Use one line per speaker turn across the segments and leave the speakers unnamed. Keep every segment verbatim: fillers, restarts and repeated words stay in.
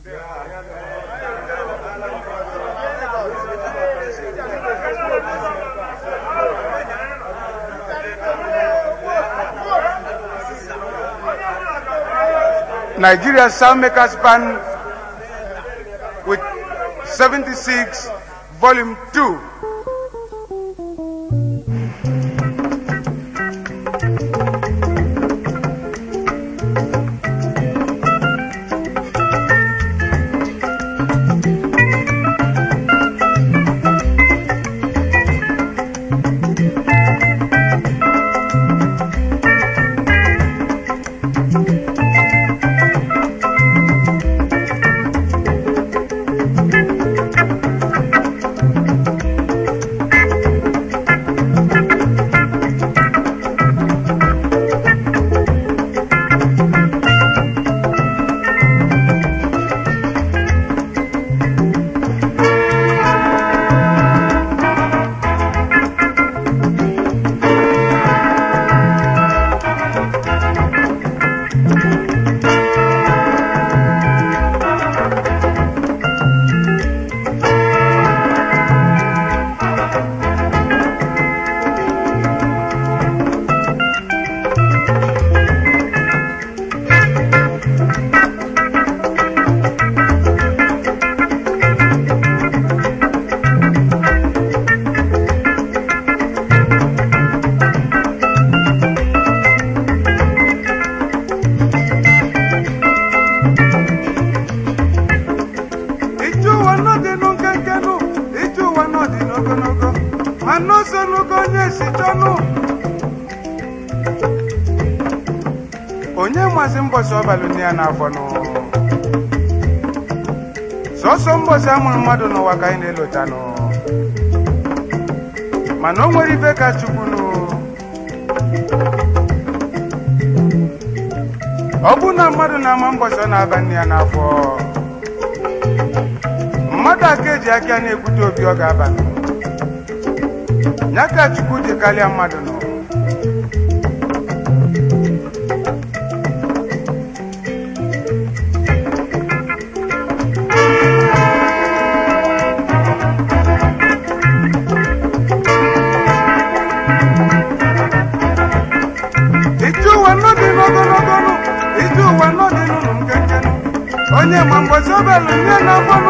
Nigeria Soundmakers Band with seventy-six, Volume two. Onye mwazi mbosi obaluni ya n'afọ no soso mbosi amụrụ mmadụ n'ụwa ka anyị na-elota no mana o nwere ife ka Chukwu no ọ bụ na mmadụ na-ama mbosi ọ na-aba nne ya n'afọ mmadụ aka eji aka na-ekwute obi ọ ga-aba no nyaka Chukwu dị karịa mmadụ no onye mambozi obelu nye na mmanụ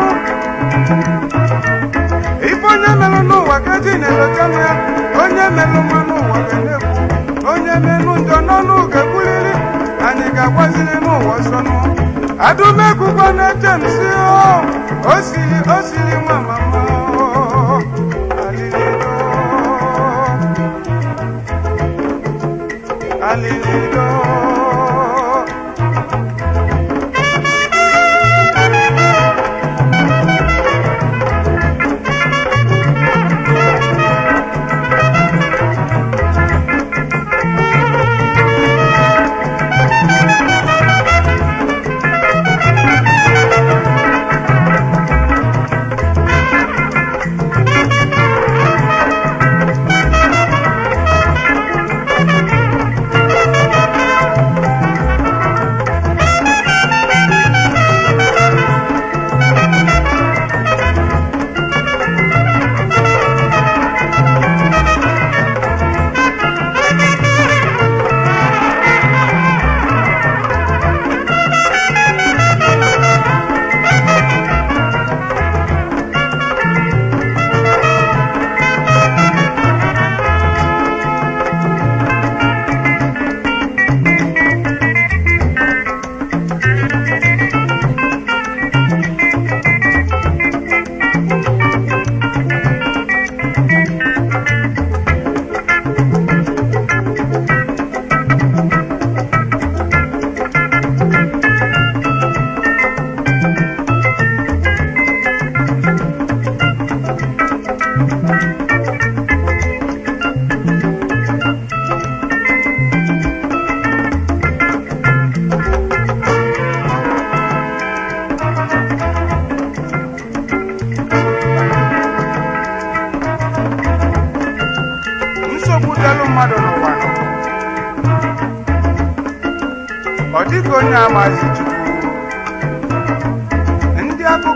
ife onye melụ n'ụwa ka ji na-elotanu ya onye melụ mmanụ ụwa ga na-ekwu onye melụ njọ n'ọnụ ga-ekwuliri anyị ga-agbaziri n'ụwa ọsọnụ adụmekwukwa na-eche nsị o siri o siri nwa mama alilido alilido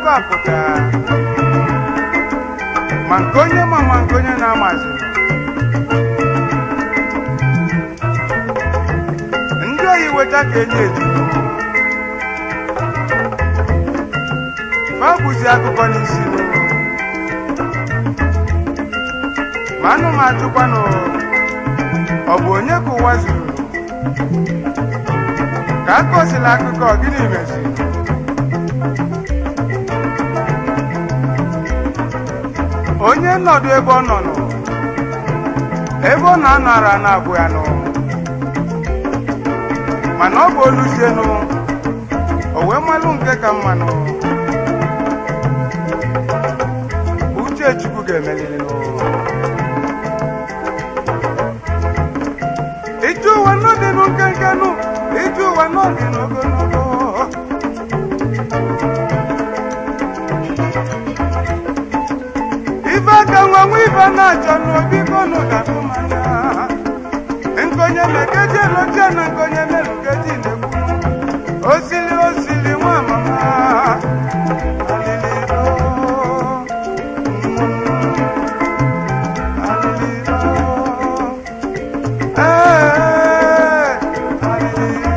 akụkọ apụta ma nke onye ma ma nke onye na-amazi ndị oyi weta ka enye etuto ma bụzi akụkọ n'isi ma anụ m atụkwanụ ọ bụ onye ka ụwa zuru ka a kọsịla akụkọ gịnị meziri onye nọdụ ebe ọ nọ nọ ebe ọ na-anara na-abụ ya nọ mana ọ bụ oluzienụ o wee malụ nke ka mmanụ uche Chukwu ga-emeliri nụ ije ụwa n'ọdị n'nkenkenụ ije ụwa n'ọdị n'ogologo ife aka nwa nwa ife na-achọ n'obi kọnụ ga-atụ mmanya nkonye mekeji eloche na nkonye melukeji na-ekwu osili osili nwa mama aliliro aliliro ee aliliro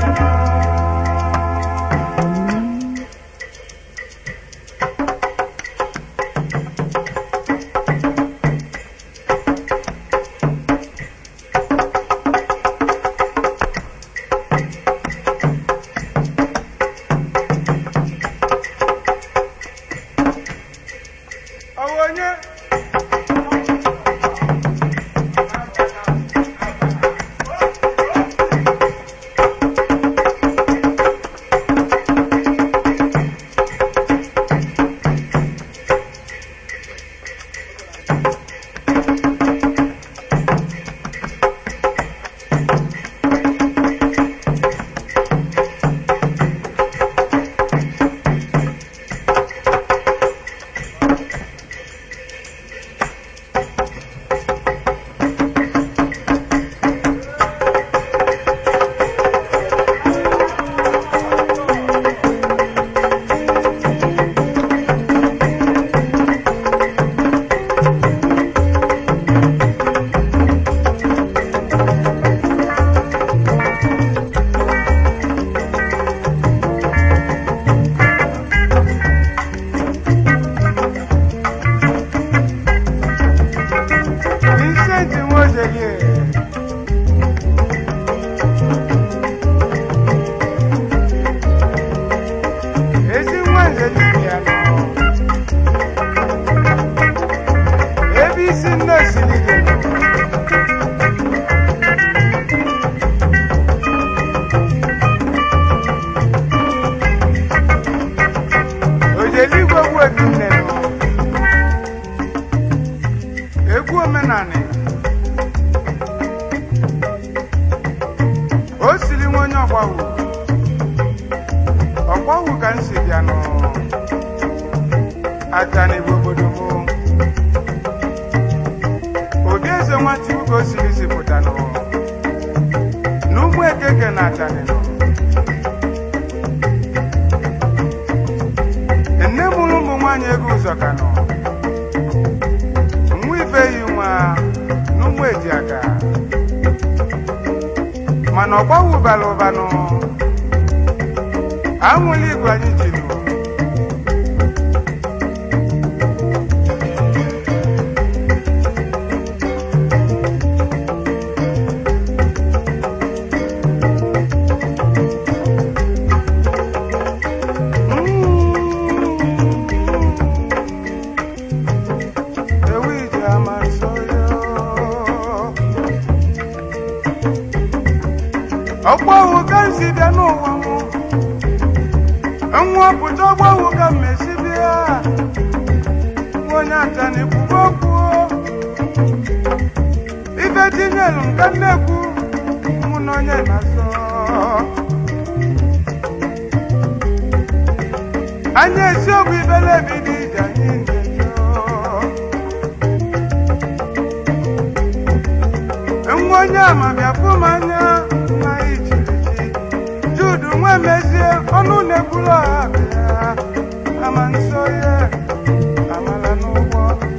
ma nso ya amala n'ụgbọ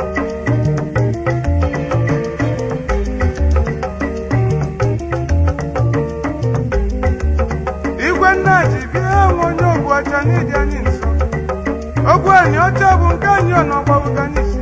igwe nna ji bịa onye ogbu ọcha n'ịdị anyị nso ogbu anyị ọcha bụ nke anyị ọ n'ọgba ụga n'isi